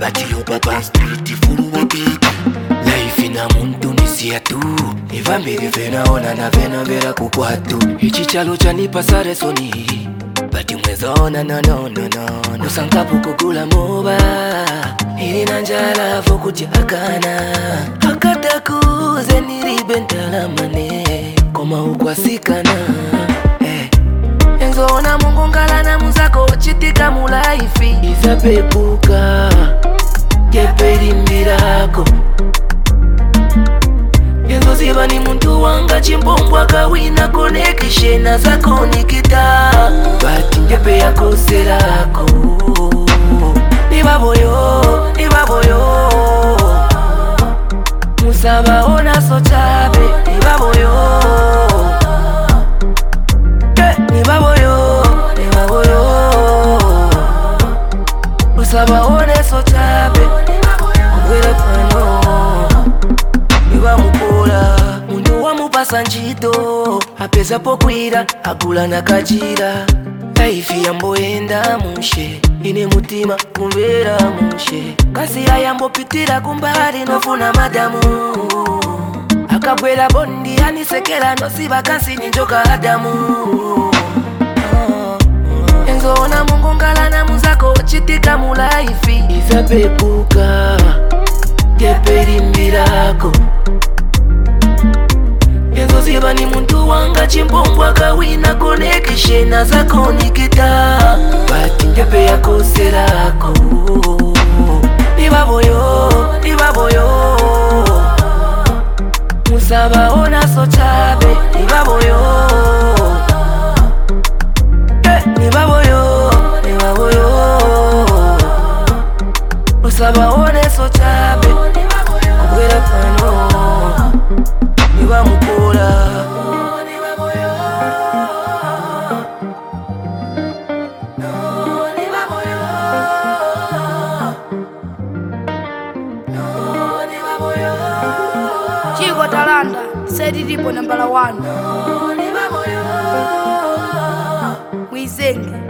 batilo papa street fulu wakiki. Life ina muntu nisia tu ivambiri vena ona na vena vera kukwatu. Ichi chalo chanipa sare soni bati mweza ona no Nusankapu kugula moba ili nanjala vokuti akana. Hakata kuze niribentala mane koma ukwasikana. Enzo ona mungu ngalana muzako chitika mulaifi. Izapepuka keperi mbirako. Enzo ziba ni muntu wanga chimbombwa kawina konekishena zako nikita. Bati njepe yako serako. Nibaboyo Musaba ona sochabe. Nibaboyo Musaba ona sochabe. Kwela pano Iba mukola mundu wamupasa njito. Apeza pokwira agula na kajira. Laifi yamboenda mushe ine mutima kumvera mushe. Kasi yambo pitira kumbali nofuna madamu. Akabwela bondi anisekela nosiba kasi ninjoka Adamu. Enzo ona mungu ngalana muzako chitika mulaifi. Izapepuka keperi mbirako. Enzo ziba ni muntu wanga chimbombwa kawina konekishena zako nikita. Bati njepe yako serako. Nibaboyo Musaba ona sochabe. Nibaboyo Musaba ona sochabe. Kwela pano Iba mukola Chico Talanda said it number 1. Mwizenge